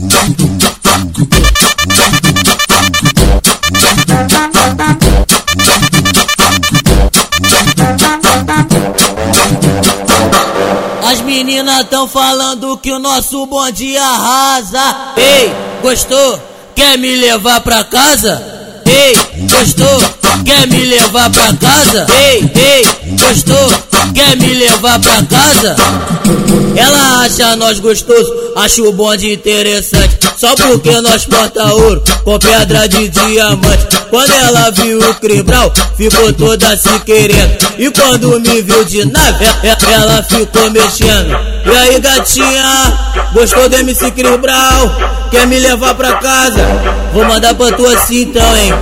As meninas tão falando que o nosso bonde arrasa. Ei, gostou? Quer me levar pra casa? Ei, gostou? Quer me levar pra casa? Ei, gostou? Quer me levar pra casa? Ela acha nós gostoso, acha o bonde interessante, só porque nós porta ouro com pedra de diamante. Quando ela viu o Cribral, ficou toda se querendo, e quando me viu de nave, ela ficou mexendo. E aí, gatinha, gostou do MC Cribral? Quer me levar pra casa? Vou mandar pra tu assim então, hein?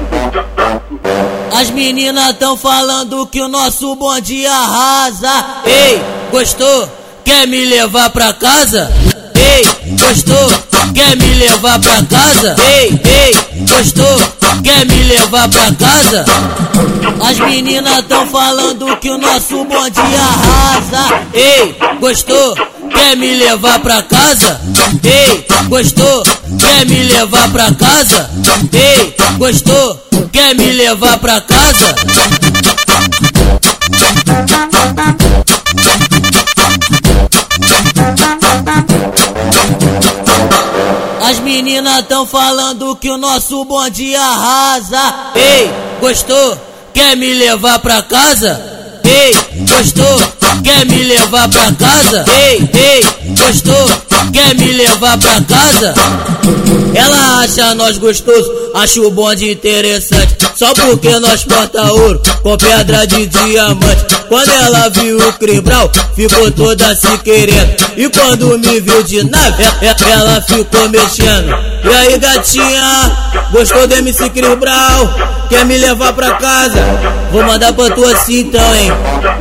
As meninas tão falando que o nosso bonde arrasa. Ei, gostou? Quer me levar pra casa? Ei, gostou? Quer me levar pra casa? Ei, gostou? Quer me levar pra casa? As meninas tão falando que o nosso bonde arrasa. Ei, gostou? Quer me levar pra casa? Ei, gostou? Quer me levar pra casa? Ei, gostou? Quer me levar pra casa? As meninas tão falando que o nosso bonde arrasa. Ei, gostou? Quer me levar pra casa? Ei, gostou? Quer me levar pra casa? Ei, gostou? Quer me levar pra casa? Ela acha nós gostoso, acha o bonde interessante, só porque nós porta ouro com pedra de diamante. Quando ela viu o Cribral, ficou toda se querendo, e quando me viu de nave, ela ficou mexendo. E aí, gatinha, gostou do MC Cribral? Quer me levar pra casa? Vou mandar pra tu assim então, hein?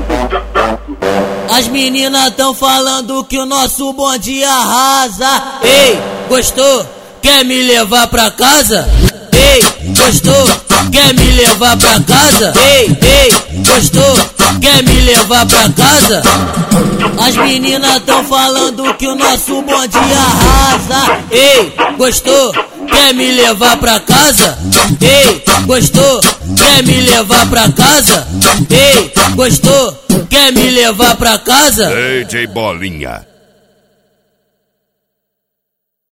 As meninas tão falando que o nosso bonde arrasa. Ei, gostou? Quer me levar pra casa? Ei, gostou? Quer me levar pra casa? Ei, gostou? Quer me levar pra casa? As meninas tão falando que o nosso bonde arrasa. Ei, gostou? Quer me levar pra casa? Ei, gostou? Quer me levar pra casa? Ei, gostou? Quer me levar pra casa? DJ Bolinha.